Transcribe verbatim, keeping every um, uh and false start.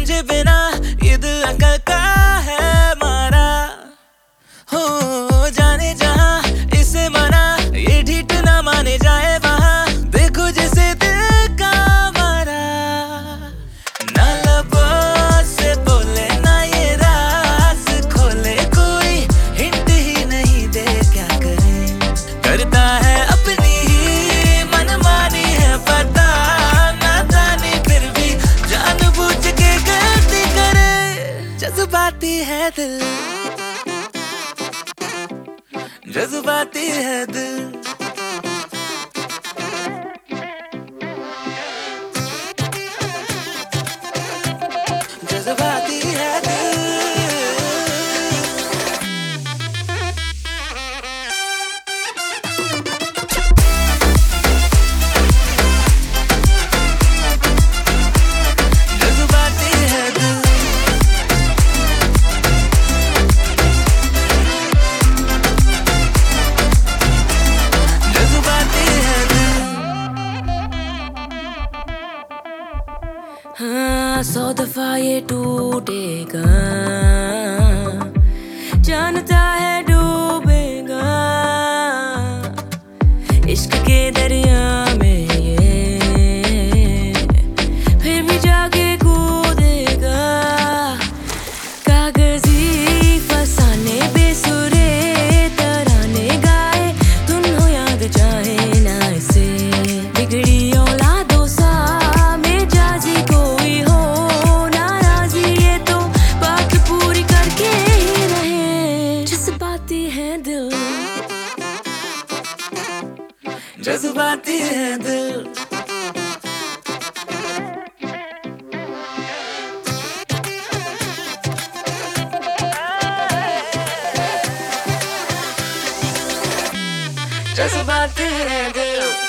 तुझे बिना ये दिल अकल का है मारा। हो जाने जहां इसे मना, ये ढीठ ना माने जाए वहां, देखो जिसे दिल का मारा। ना लबों से बोले ना ये राज खोले, कोई हिंट ही नहीं दे क्या करे। करता है अपनी ही मनमानी है पता, ना जाने फिर भी जानबूझ के गलती करे। जज्बाती है दिल, जज्बाती है दिल। जज्बाती है दिल। जज्बाती है दिल। हाँ, सौ दफा ये टूटेगा, जानता है डूबेगा इश्क के दरिया में ये, फिर भी जाके कूदेगा। कागजी फसाने बेसुरे तराने गाए, तुम हो याद चाहे ना इसे। बिगड़ी औलादों सा जज्बाती है दिल। जज्बाती है दिल।